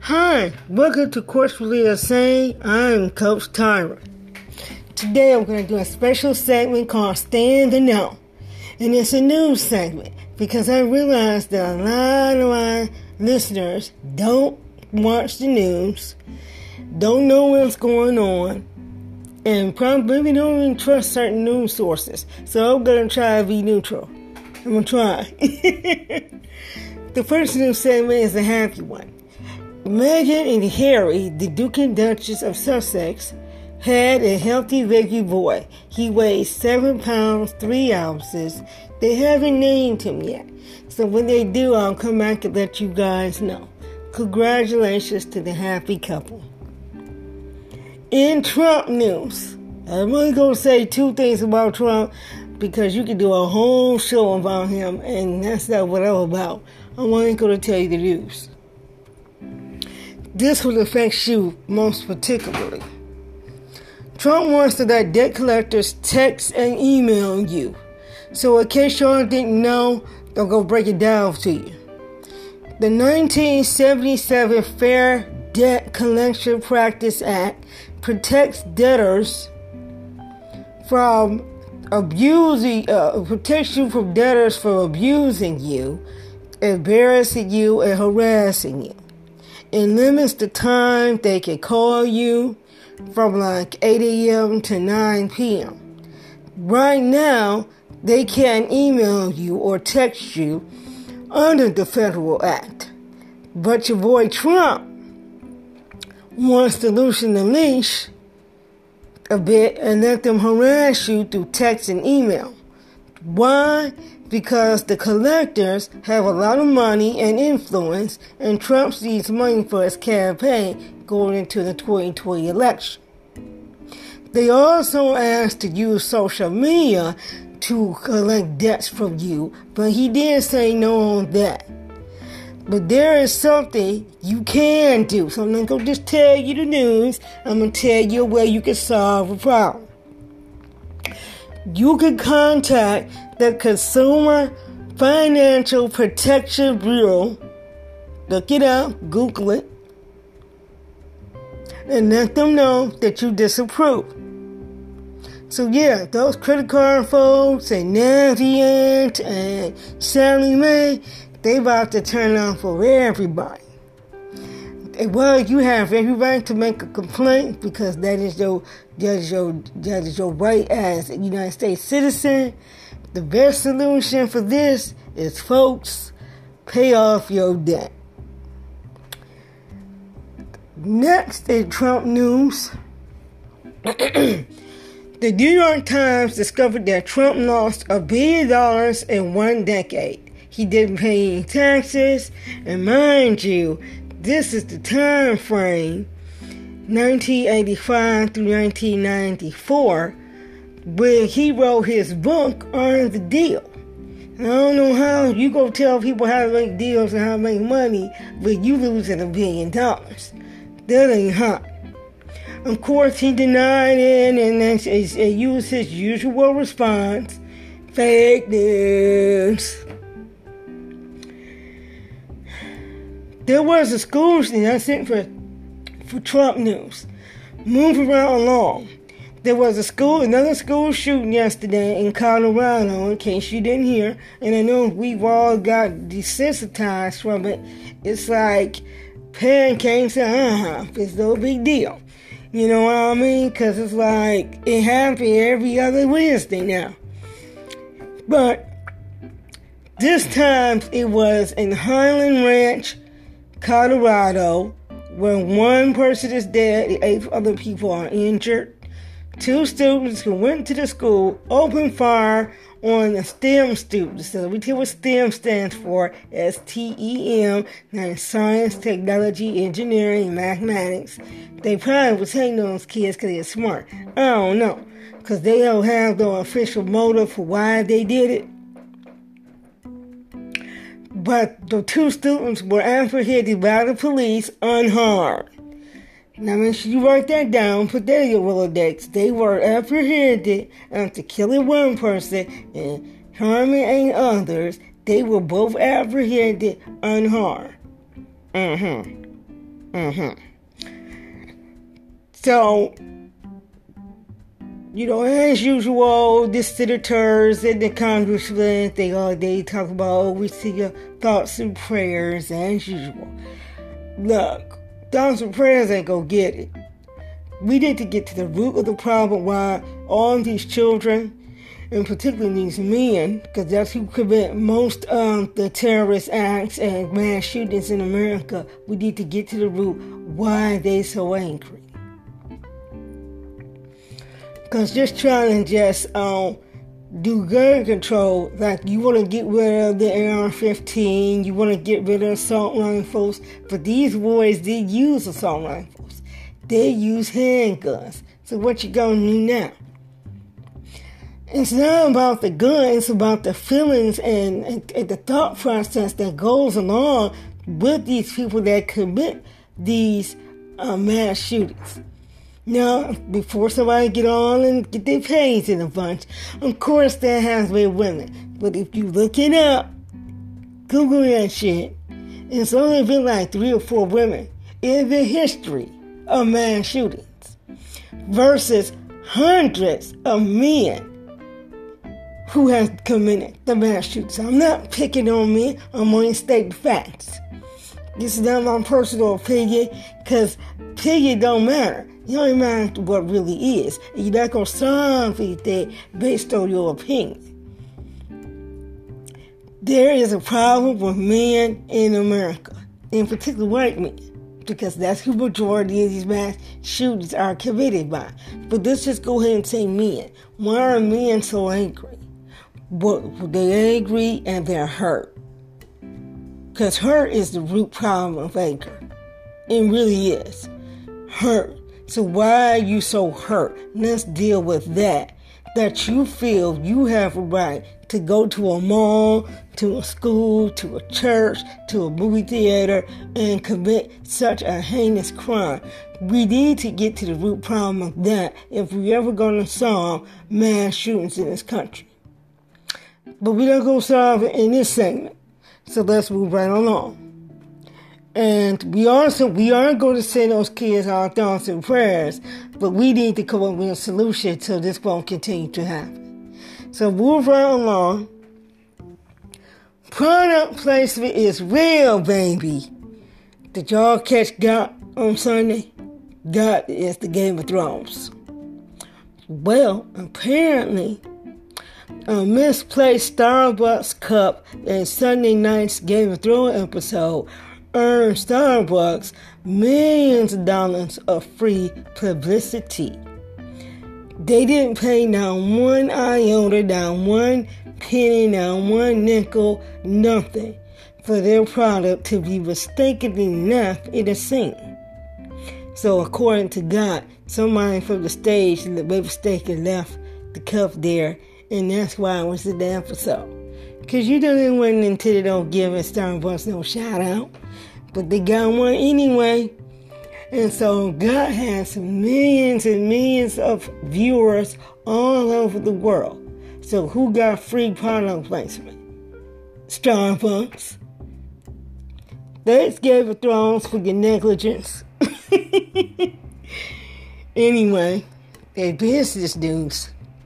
Hi, welcome to Courtfully Insane. I'm Coach Tyra. Today I'm going to do a special segment called Stay in the Know. And it's a news segment because I realized that a lot of my listeners don't watch the news, don't know what's going on, and probably don't even trust certain news sources. So I'm going to try to be neutral. I'm going to try. The first news segment is a happy one. Meghan and Harry, the Duke and Duchess of Sussex, had a healthy baby boy. He weighs 7 pounds, 3 ounces. They haven't named him yet. So when they do, I'll come back and let you guys know. Congratulations to the happy couple. In Trump news, I'm only going to say 2 things about Trump because you can do a whole show about him, and that's not what I'm about. I'm only going to tell you the news. This will affect you most particularly. Trump wants to let debt collectors text and email you. So in case y'all didn't know, I'm going to break it down to you. The 1977 Fair Debt Collection Practice Act protects debtors from protects you from debtors from abusing you, embarrassing you, and harassing you. It limits the time they can call you from like 8 a.m. to 9 p.m. Right now, they can't email you or text you under the federal act. But your boy Trump wants to loosen the leash a bit and let them harass you through text and email. Why? Because the collectors have a lot of money and influence, and Trump needs money for his campaign going into the 2020 election. They also asked to use social media to collect debts from you, but he did say no on that. But there is something you can do. So I'm not going to just tell you the news. I'm going to tell you a way you can solve a problem. You can contact the Consumer Financial Protection Bureau. Look it up, Google it, and let them know that you disapprove. So yeah, those credit card folks and Navient and Sallie Mae, they about to turn on for everybody. Well, you have every right to make a complaint because that is your right as a United States citizen. The best solution for this is, folks, pay off your debt. Next in Trump news, the New York Times discovered that Trump lost $1 billion in 1 decade. He didn't pay any taxes, and mind you, this is the time frame, 1985 through 1994, where he wrote his book on the deal. And I don't know how you go tell people how to make deals and how to make money, but you losing $1 billion. That ain't hot. Of course, he denied it and used his usual response, fake news. There was a school shooting. I sent for Trump news. Move around along. There was another school shooting yesterday in Colorado, in case you didn't hear. And I know we've all got desensitized from it. It's like pancakes and it's no big deal. You know what I mean? Because it's like it happens every other Wednesday now. But this time it was in Highland Ranch, Colorado, where 1 person is dead, 8 other people are injured. 2 students who went to the school opened fire on the STEM students. So we tell what STEM stands for, STEM, that's science, technology, engineering, and mathematics. They probably was hating on those kids because they're smart. I don't know, because they don't have no official motive for why they did it. But the 2 students were apprehended by the police unharmed. Now make sure you write that down, put that in your Rolodex. They were apprehended after killing 1 person and harming 8 others. They were both apprehended unharmed. So, as usual, the senators and the congressmen, they talk about, we see your thoughts and prayers as usual. Look, thoughts and prayers ain't gonna get it. We need to get to the root of the problem why all these children, and particularly these men, because that's who commit most of the terrorist acts and mass shootings in America, we need to get to the root why they so angry. Because just trying to do gun control, like you want to get rid of the AR-15, you want to get rid of assault rifles, but these boys did use assault rifles. They use handguns. So what you gonna do now? It's not about the gun, it's about the feelings and the thought process that goes along with these people that commit these mass shootings. Now, before somebody get on and get their panties in a bunch, of course there has been women. But if you look it up, Google that shit, it's only been like 3 or 4 women in the history of mass shootings versus hundreds of men who have committed the mass shootings. I'm not picking on men, I'm only stating facts. This is not my personal opinion, because opinion don't matter. It don't matter what really is. And you're not going to solve anything based on your opinion. There is a problem with men in America, in particular white men, because that's who the majority of these mass shootings are committed by. But let's just go ahead and say men. Why are men so angry? But they're angry and they're hurt. Because hurt is the root problem of anger. It really is. Hurt. So why are you so hurt? Let's deal with that. That you feel you have a right to go to a mall, to a school, to a church, to a movie theater, and commit such a heinous crime. We need to get to the root problem of that if we're ever going to solve mass shootings in this country. But we're not going to solve it in this segment. So let's move right along. And we are going to send those kids our thoughts and prayers, but we need to come up with a solution so this won't continue to happen. So move right along. Product placement is real, baby. Did y'all catch GOT on Sunday? GOT is the Game of Thrones. Well, apparently, a misplaced Starbucks cup in Sunday night's Game of Thrones episode earned Starbucks millions of dollars of free publicity. They didn't pay not one iota, not one penny, not one nickel, nothing for their product to be mistakenly left in a sink. So according to GOT, somebody from the stage made a mistake and left the cup there, and that's why it was in the episode. Because they went until they don't give Starbucks no shout out. But they got one anyway. And so GOT has millions and millions of viewers all over the world. So who got free product placement? Starbucks. That's Game of Thrones for your negligence. Anyway, their business news.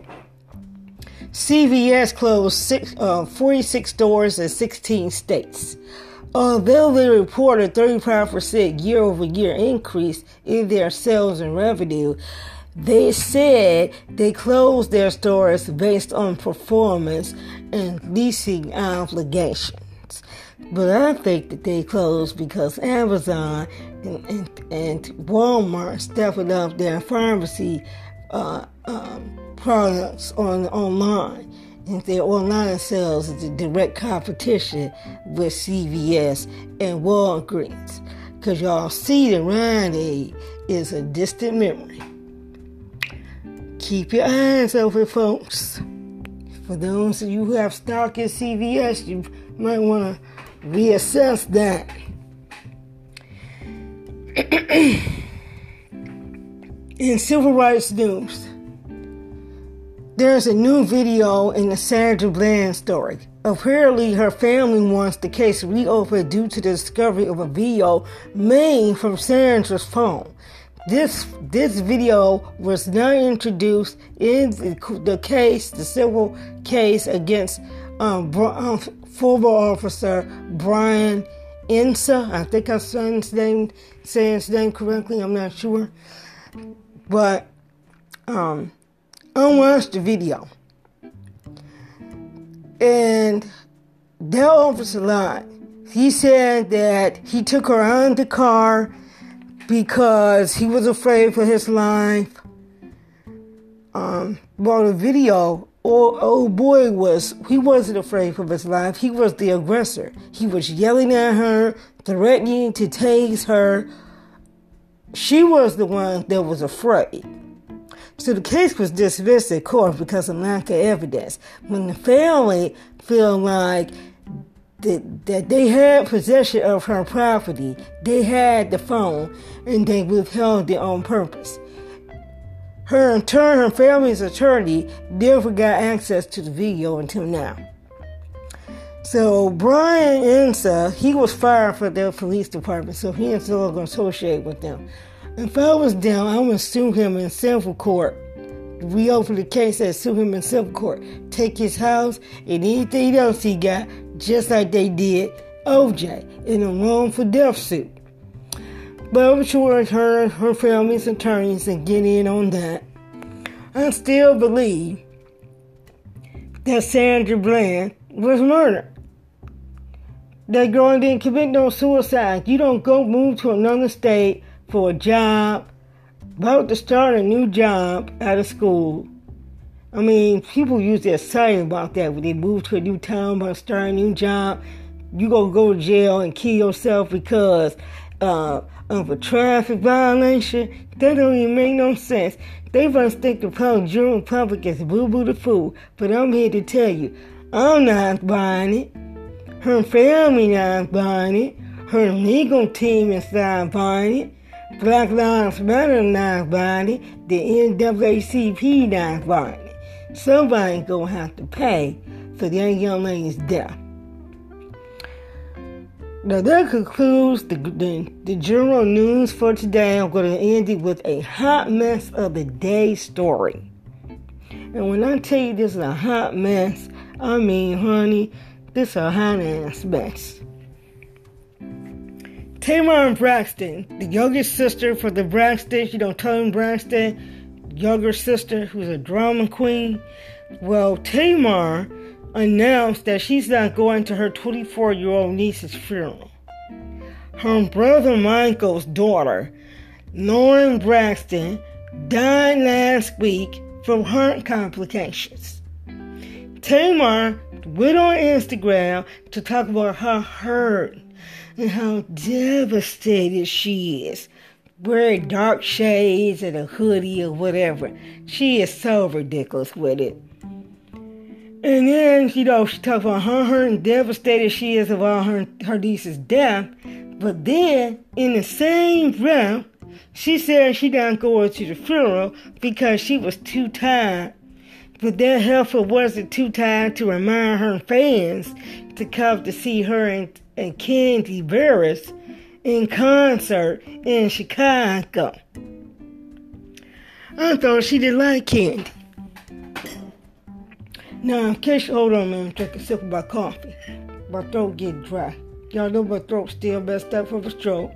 CVS closed 46 stores in 16 states. Although they reported 35% year-over-year increase in their sales and revenue, they said they closed their stores based on performance and leasing obligations. But I think that they closed because Amazon and Walmart stepping up their pharmacy products online. And their online sales is a direct competition with CVS and Walgreens. Because y'all see the Rite Aid is a distant memory. Keep your eyes open, folks. For those of you who have stock in CVS, you might want to reassess that. In civil rights news, There's a new video in the Sandra Bland story. Apparently, her family wants the case reopened due to the discovery of a video made from Sandra's phone. This video was not introduced in the civil case against former officer Brian Insa. I think I'm saying his name correctly. I'm not sure, but I watched the video, and that officer lied. He said that he took her out of the car because he was afraid for his life. The video, old boy wasn't afraid for his life. He was the aggressor. He was yelling at her, threatening to tase her. She was the one that was afraid. So the case was dismissed in court because of lack of evidence. When the family feel like that they had possession of her property, they had the phone, and they withheld it on purpose. Her family's attorney never got access to the video until now. So Brian Insa, he was fired from their police department, so he is no longer associated with them. If I was them, I would sue him in civil court. Reopen the case and sue him in civil court. Take his house and anything else he got, just like they did OJ in a wrongful death suit. But I'm sure her family's attorneys can get in on that. I still believe that Sandra Bland was murdered. That girl didn't commit no suicide. You don't go move to another state for a job, about to start a new job out of school. I mean, people usually excited about that when they move to a new town, about to start a new job. You gonna go to jail and kill yourself because of a traffic violation? That don't even make no sense. They must think the general public is boo-boo the fool. But I'm here to tell you, I'm not buying it. Her family not buying it. Her legal team is not buying it. Black Lives Matter not buying it. The NAACP not buying it. Somebody gonna have to pay for that young lady's death. Now that concludes the general news for today. I'm going to end it with a hot mess of the day story. And when I tell you this is a hot mess, I mean, honey, this is a hot ass mess. Tamar Braxton, the youngest sister for the Braxtons, Toni Braxton, younger sister who's a drama queen. Well, Tamar announced that she's not going to her 24-year-old niece's funeral. Her brother Michael's daughter, Lauren Braxton, died last week from heart complications. Tamar went on Instagram to talk about her hurt and how devastated she is. Wearing dark shades and a hoodie or whatever. She is so ridiculous with it. And then, she talked about how hurt and devastated she is about her niece's death. But then, in the same breath, she said she not going to the funeral because she was too tired. But that heifer wasn't too tired to remind her fans to come to see her and Kandi Burruss in concert in Chicago. I thought she didn't like Kandi. Now, in case you hold on, man, drink a sip of my coffee. My throat getting dry. Y'all know my throat's still messed up from a stroke.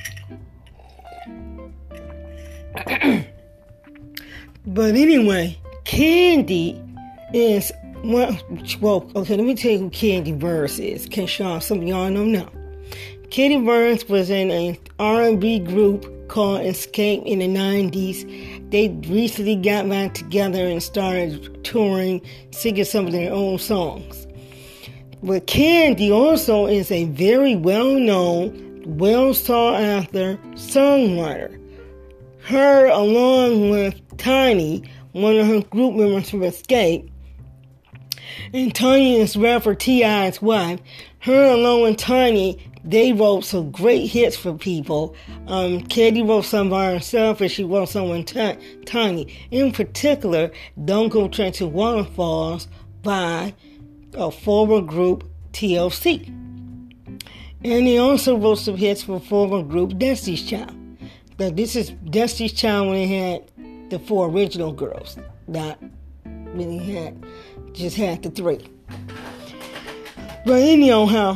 But anyway, Kandi is okay, let me tell you who Kandi Burruss is, in case some of y'all don't know. Kandi Burruss was in an R&B group called Escape in the 90s. They recently got back together and started touring, singing some of their own songs. But Kandi also is a very well-known, well-sought-after songwriter. Her, along with Tiny, one of her group members from Escape, And Tiny is rapper T.I.'s wife. Her along with Tiny, they wrote some great hits for people. Katie wrote some by herself, and she wrote some with Tiny. In particular, Don't Go Trenching Waterfalls by a former group, TLC. And he also wrote some hits for former group Destiny's Child. Now, this is Destiny's Child when they had the 4 original girls, not when he just had the 3. But anyhow,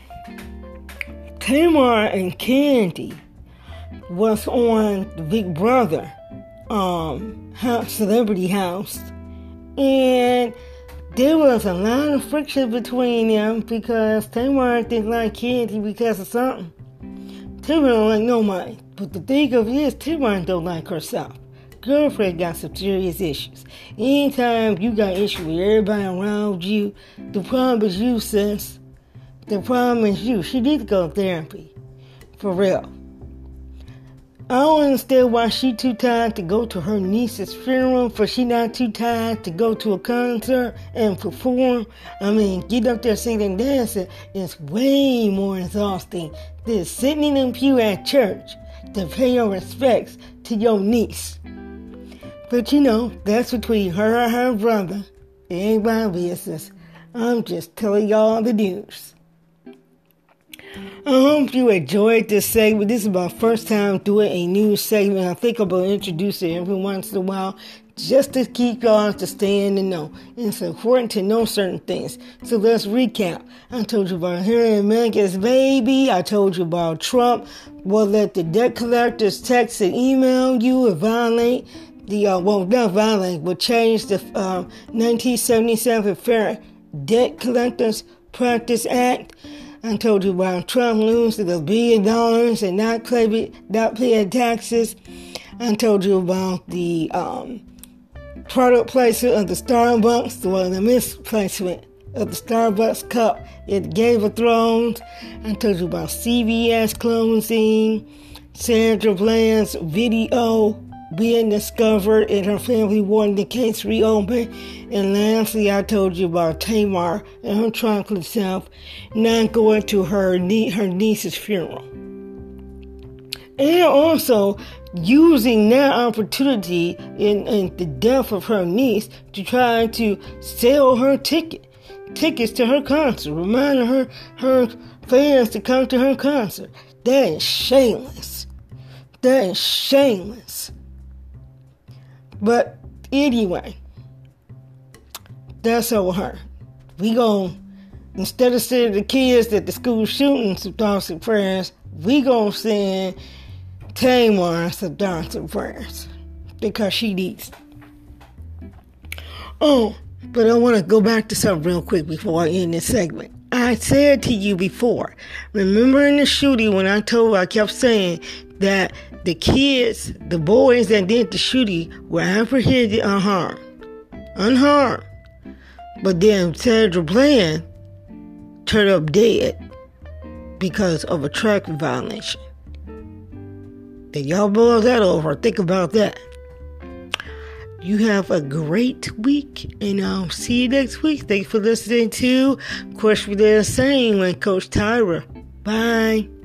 Tamar and Candy was on the Big Brother Celebrity House, and there was a lot of friction between them because Tamar didn't like Candy because of something. Tamar don't like nobody, but the thing of it is, Tamar don't like herself. Girlfriend got some serious issues. Anytime you got issues with everybody around you, the problem is you, sis. The problem is you. She needs to go to therapy. For real. I don't understand why she too tired to go to her niece's funeral, but she not too tired to go to a concert and perform. I mean, get up there singing and dancing is way more exhausting than sitting in the pew at church to pay your respects to your niece. But that's between her and her brother. It ain't my business. I'm just telling y'all the news. I hope you enjoyed this segment. This is my first time doing a news segment. I think I'm going to introduce it every once in a while just to keep y'all to stay in the know. It's important to know certain things. So let's recap. I told you about Harry and Meghan's baby. I told you about Trump will let the debt collectors text and email you and violate not violate, but change the 1977 Fair Debt Collectors Practice Act. I told you about Trump losing $1 billion and not paying taxes. I told you about the product placement of the Starbucks, the misplacement of the Starbucks cup at Game of Thrones. I told you about CBS closing, Sandra Bland's video being discovered and her family wanting the case reopened. And lastly, I told you about Tamar and her chocolate self not going to her niece's funeral. And also using that opportunity in the death of her niece to try to sell her tickets to her concert, reminding her fans to come to her concert. That is shameless. That is shameless. But anyway, that's over her. We gon', instead of sending the kids at the school shooting some thoughts and prayers, we gon' send Tamar some thoughts and prayers because she needs it. Oh, but I want to go back to something real quick before I end this segment. I said to you before, remember in the shooting when I kept saying that the kids, the boys that did the shooting were apprehended unharmed. But then Sandra Bland turned up dead because of a traffic violation. Then y'all boil that over. Think about that. You have a great week, and I'll see you next week. Thanks for listening to Question They're Saying with Coach Tyra. Bye.